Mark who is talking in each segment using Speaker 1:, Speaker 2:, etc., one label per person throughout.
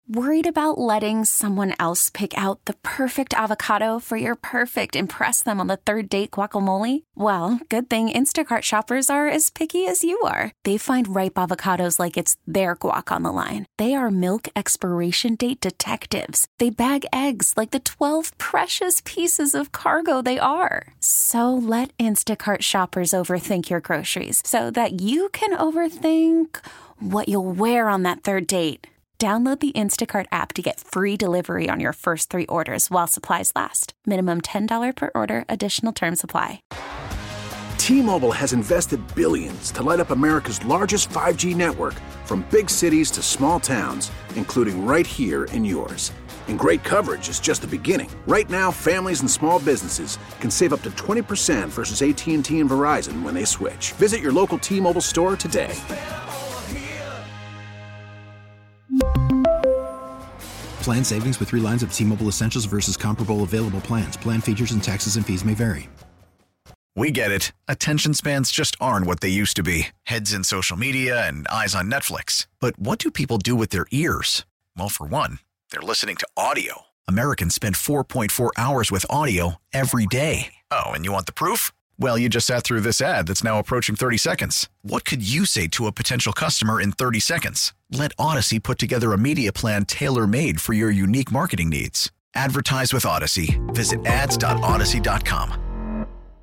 Speaker 1: Worried about letting someone else pick out the perfect avocado for your perfect impress them on the third date guacamole? Well, good thing Instacart shoppers are as picky as you are. They find ripe avocados like it's their guac on the line. They are milk expiration date detectives. They bag eggs like the 12 precious pieces of cargo they are. So let Instacart shoppers overthink your groceries so that you can overthink what you'll wear on that third date. Download the Instacart app to get free delivery on your first 3 orders while supplies last. Minimum $10 per order. Additional terms apply.
Speaker 2: T-Mobile has invested billions to light up America's largest 5G network, from big cities to small towns, including right here in yours. And great coverage is just the beginning. Right now, families and small businesses can save up to 20% versus AT&T and Verizon when they switch. Visit your local T-Mobile store today.
Speaker 3: Plan savings with 3 lines of T-Mobile Essentials versus comparable available plans. Plan features and taxes and fees may vary.
Speaker 4: We get it. Attention spans just aren't what they used to be. Heads in social media and eyes on Netflix. But what do people do with their ears? Well, for one, they're listening to audio. Americans spend 4.4 hours with audio every day. Oh, and you want the proof? Well, you just sat through this ad that's now approaching 30 seconds. What could you say to a potential customer in 30 seconds? Let Odyssey put together a media plan tailor-made for your unique marketing needs. Advertise with Odyssey. Visit ads.odyssey.com.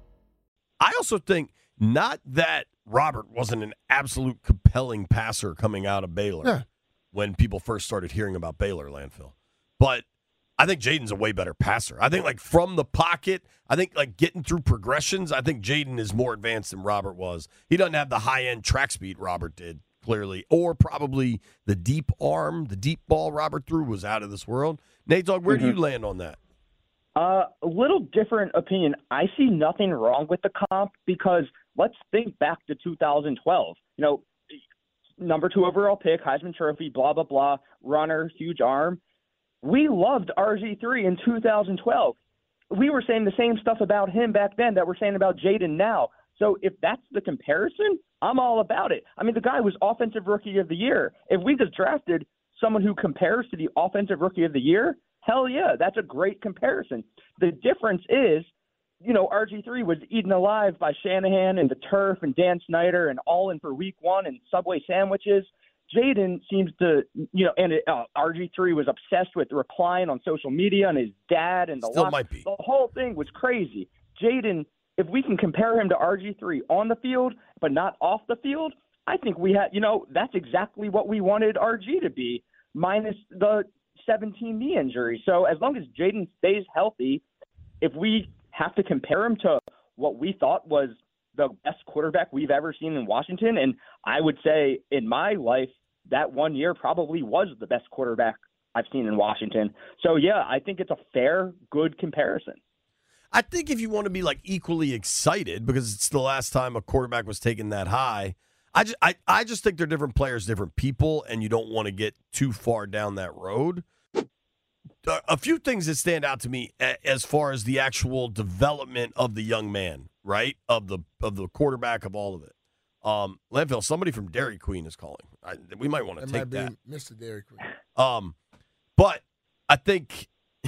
Speaker 5: I also think not that Robert wasn't an absolute compelling passer coming out of Baylor when people first started hearing about Baylor, Landfill, but I think Jaden's a way better passer. I think, like, from the pocket, I think, like, getting through progressions, I think Jaden is more advanced than Robert was. He doesn't have the high-end track speed Robert did, clearly, or probably the deep arm, the deep ball Robert threw was out of this world. Nate Dogg, where do you land on that?
Speaker 6: A little different opinion. I see nothing wrong with the comp because let's think back to 2012. You know, number 2 overall pick, Heisman Trophy, blah, blah, blah, runner, huge arm. We loved RG3 in 2012. We were saying the same stuff about him back then that we're saying about Jaden now. So if that's the comparison, I'm all about it. I mean, the guy was Offensive Rookie of the Year. If we just drafted someone who compares to the Offensive Rookie of the Year, hell yeah, that's a great comparison. The difference is, you know, RG3 was eaten alive by Shanahan and the turf and Dan Snyder and all in for week 1 and Subway sandwiches. Jaden seems to, you know, and RG3 was obsessed with replying on social media and his dad and the whole thing was crazy. Jaden, if we can compare him to RG3 on the field but not off the field, I think we had, you know, that's exactly what we wanted RG to be, minus the 17 knee injury. So as long as Jaden stays healthy, if we have to compare him to what we thought was the best quarterback we've ever seen in Washington, and I would say in my life that 1 year probably was the best quarterback I've seen in Washington. So, yeah, I think it's a fair, good comparison.
Speaker 5: I think if you want to be, like, equally excited because it's the last time a quarterback was taken that high, I just think they're different players, different people, and you don't want to get too far down that road. A few things that stand out to me as far as the actual development of the young man, right, of the quarterback, of all of it. Landfill, somebody from Dairy Queen is calling. We might want to take that.
Speaker 7: Mr. Dairy Queen.
Speaker 5: But I think,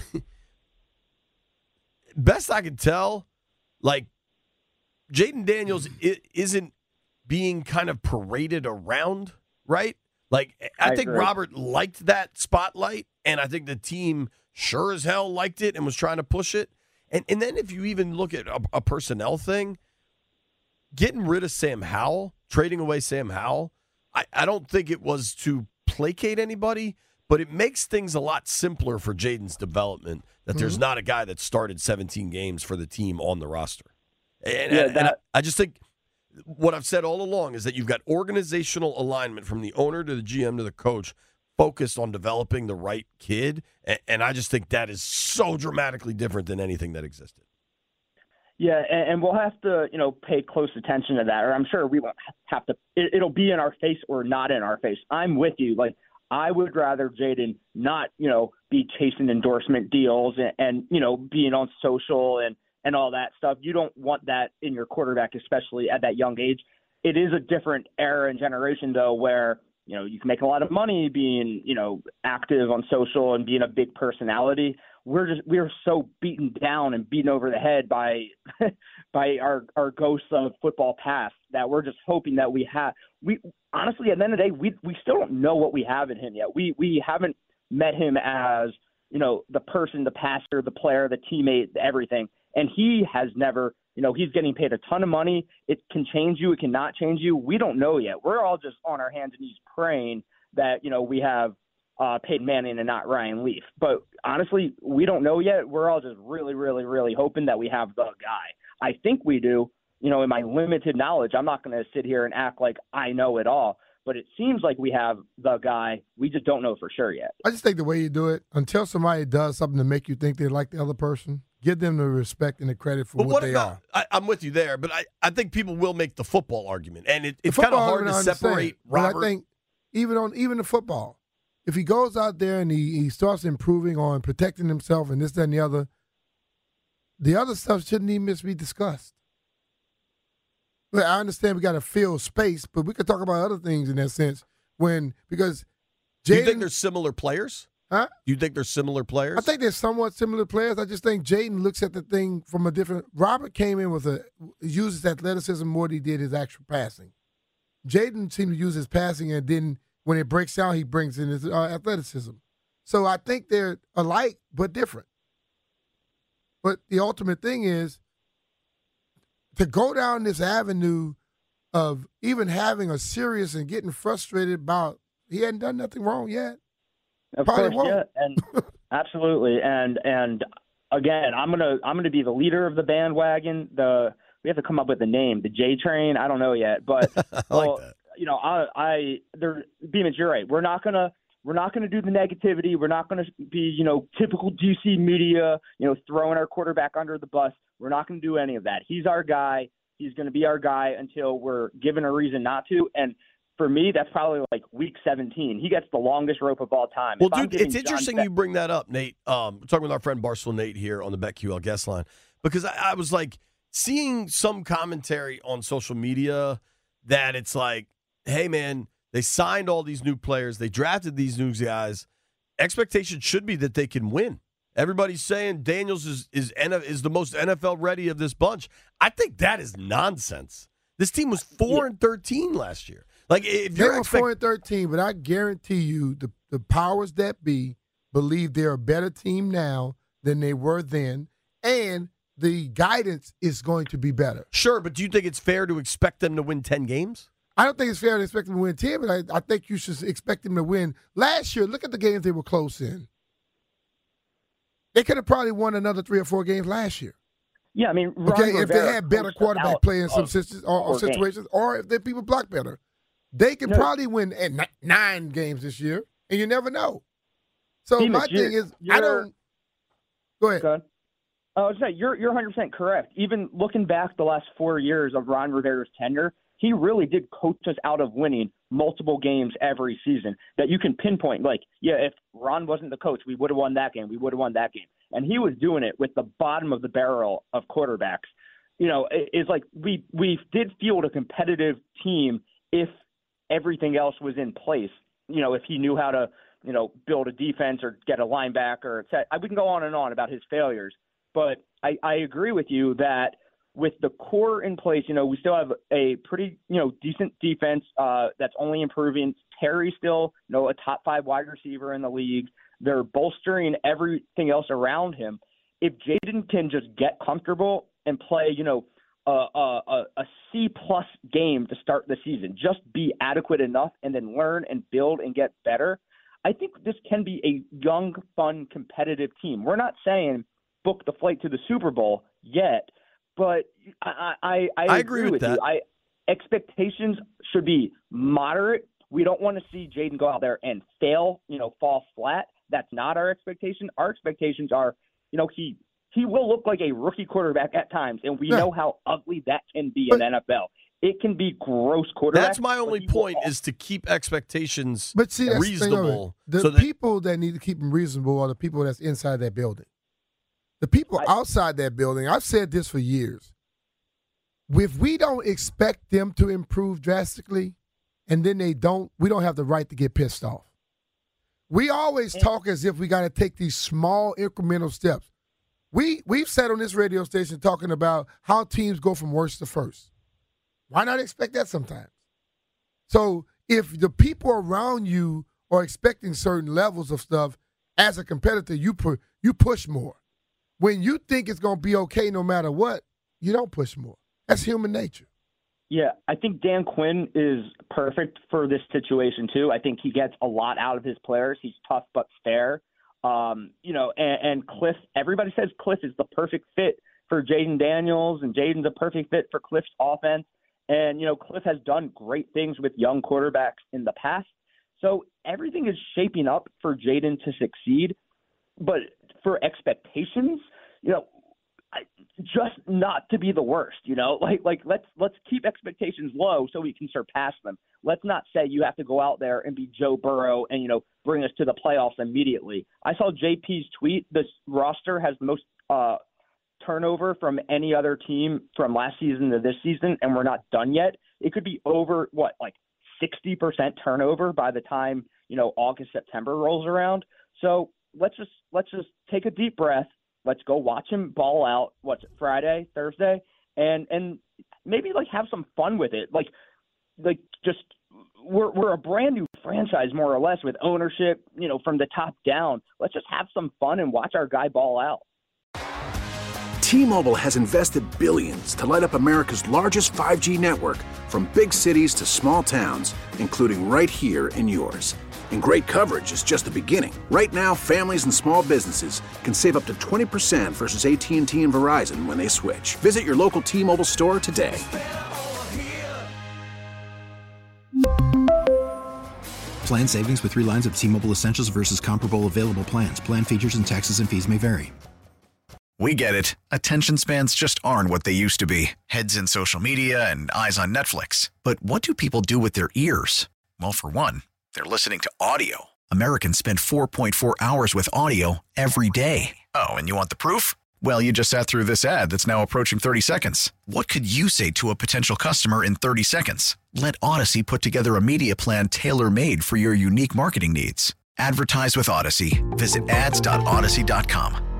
Speaker 5: best I can tell, like, Jaden Daniels isn't being kind of paraded around, right? Like, I think
Speaker 6: agree.
Speaker 5: Robert liked that spotlight, and I think the team sure as hell liked it and was trying to push it. And then if you even look at a personnel thing, getting rid of Sam Howell, trading away Sam Howell, I don't think it was to placate anybody, but it makes things a lot simpler for Jaden's development that there's not a guy that started 17 games for the team on the roster. And I just think what I've said all along is that you've got organizational alignment from the owner to the GM to the coach focused on developing the right kid, and I just think that is so dramatically different than anything that existed.
Speaker 6: Yeah, and we'll have to, you know, pay close attention to that, or I'm sure we won't have to. It'll be in our face or not in our face. I'm with you. Like, I would rather Jaden not, you know, be chasing endorsement deals and you know, being on social and all that stuff. You don't want that in your quarterback, especially at that young age. It is a different era and generation, though, where you can make a lot of money being, active on social and being a big personality. We're so beaten down and beaten over the head by our ghosts of football past that we're just hoping that we honestly, at the end of the day, we still don't know what we have in him yet. We haven't met him as, the person, the passer, the player, the teammate, everything. And he has never, he's getting paid a ton of money. It can change you. It cannot change you. We don't know yet. We're all just on our hands and knees praying that, we have Peyton Manning and not Ryan Leaf. But honestly, we don't know yet. We're all just really, really, really hoping that we have the guy. I think we do. In my limited knowledge, I'm not going to sit here and act like I know it all. But it seems like we have the guy. We just don't know for sure yet.
Speaker 7: I just think the way you do it, until somebody does something to make you think they like the other person, give them the respect and the credit for what they are.
Speaker 5: I'm with you there, but I think people will make the football argument. And it's kind of hard to separate Robert.
Speaker 7: But I think even the football, if he goes out there and he starts improving on protecting himself and this, that, and the other stuff shouldn't even be discussed. But I understand we got to fill space, but we could talk about other things in that sense. Because Jaden,
Speaker 5: do you think they're similar players?
Speaker 7: Huh?
Speaker 5: Do you think they're similar players?
Speaker 7: I think they're somewhat similar players. I just think Jaden looks at the thing from a different. Robert came in uses athleticism more than he did his actual passing. Jaden seemed to use his passing, and then when it breaks down, he brings in his athleticism. So I think they're alike but different. But the ultimate thing is, to go down this avenue of even having a serious and getting frustrated about he hadn't done nothing wrong yet.
Speaker 6: Of
Speaker 7: Probably
Speaker 6: course,
Speaker 7: won't.
Speaker 6: yeah, and absolutely. And again, I'm gonna be the leader of the bandwagon. We have to come up with a name, the J Train. I don't know yet, but
Speaker 5: I like that.
Speaker 6: Beamans, you're right. We're not gonna do the negativity. We're not gonna be typical DC media, throwing our quarterback under the bus. We're not going to do any of that. He's our guy. He's going to be our guy until we're given a reason not to. And for me, that's probably like week 17. He gets the longest rope of all time.
Speaker 5: Well, dude, it's interesting you bring that up, Nate. We're talking with our friend Barstool Nate here on the BetQL guest line, because I was like seeing some commentary on social media that it's like, hey, man, they signed all these new players. They drafted these new guys. Expectation should be that they can win. Everybody's saying Daniels is the most NFL ready of this bunch. I think that is nonsense. This team was 4-13 last year. Like if
Speaker 7: they were 4-13, but I guarantee you the powers that be believe they're a better team now than they were then, and the guidance is going to be better.
Speaker 5: Sure, but do you think it's fair to expect them to win 10 games?
Speaker 7: I don't think it's fair to expect them to win 10, but I think you should expect them to win. Last year, look at the games they were close in. They could have probably won another 3 or 4 games last year.
Speaker 6: Yeah, I mean,
Speaker 7: if they had better quarterback play in some situations, or if their people block better, they could probably win at 9 games this year, and you never know. So my thing is, I don't. Go ahead.
Speaker 6: I was saying you're 100% correct. Even looking back the last 4 years of Ron Rivera's tenure, he really did coach us out of winning multiple games every season that you can pinpoint. Like, yeah, if Ron wasn't the coach, we would have won that game. We would have won that game. And he was doing it with the bottom of the barrel of quarterbacks. It's like we did field a competitive team if everything else was in place. If he knew how to, build a defense or get a linebacker. We can go on and on about his failures. But I agree with you that with the core in place, we still have a pretty, decent defense that's only improving. Terry's still, a top 5 wide receiver in the league. They're bolstering everything else around him. If Jaden can just get comfortable and play, a C-plus game to start the season, just be adequate enough and then learn and build and get better, I think this can be a young, fun, competitive team. We're not saying book the flight to the Super Bowl yet, but I agree with that. Expectations should be moderate. We don't want to see Jaden go out there and fail, fall flat. That's not our expectation. Our expectations are, he will look like a rookie quarterback at times, and we know how ugly that can be in the NFL. It can be gross quarterback.
Speaker 5: That's my only point, is to keep expectations reasonable.
Speaker 7: The people that need to keep them reasonable are the people that's inside that building. The people outside that building, I've said this for years. If we don't expect them to improve drastically, and then we don't have the right to get pissed off. We always talk as if we got to take these small incremental steps. We've sat on this radio station talking about how teams go from worst to first. Why not expect that sometimes? So if the people around you are expecting certain levels of stuff, as a competitor, you push more. When you think it's going to be okay no matter what, you don't push more. That's human nature. Yeah, I think Dan Quinn is perfect for this situation, too. I think he gets a lot out of his players. He's tough but fair. And Cliff, everybody says Cliff is the perfect fit for Jayden Daniels, and Jayden's a perfect fit for Cliff's offense. And, Cliff has done great things with young quarterbacks in the past. So everything is shaping up for Jayden to succeed. But for expectations, just not to be the worst, let's keep expectations low so we can surpass them. Let's not say you have to go out there and be Joe Burrow and, bring us to the playoffs immediately. I saw JP's tweet. This roster has the most turnover from any other team from last season to this season, and we're not done yet. It could be over 60% turnover by the time, August, September rolls around. So let's just take a deep breath. Let's go watch him ball out. Friday, Thursday, and maybe have some fun with it. We're a brand new franchise more or less with ownership, from the top down. Let's just have some fun and watch our guy ball out.
Speaker 2: T-Mobile has invested billions to light up America's largest 5G network, from big cities to small towns, including right here in yours. And great coverage is just the beginning. Right now, families and small businesses can save up to 20% versus AT&T and Verizon when they switch. Visit your local T-Mobile store today.
Speaker 3: Plan savings with 3 lines of T-Mobile Essentials versus comparable available plans. Plan features and taxes and fees may vary.
Speaker 4: We get it. Attention spans just aren't what they used to be. Heads in social media and eyes on Netflix. But what do people do with their ears? Well, for one, they're listening to audio. Americans spend 4.4 hours with audio every day. Oh, and you want the proof? Well, you just sat through this ad that's now approaching 30 seconds. What could you say to a potential customer in 30 seconds? Let Odyssey put together a media plan tailor-made for your unique marketing needs. Advertise with Odyssey. Visit ads.odyssey.com.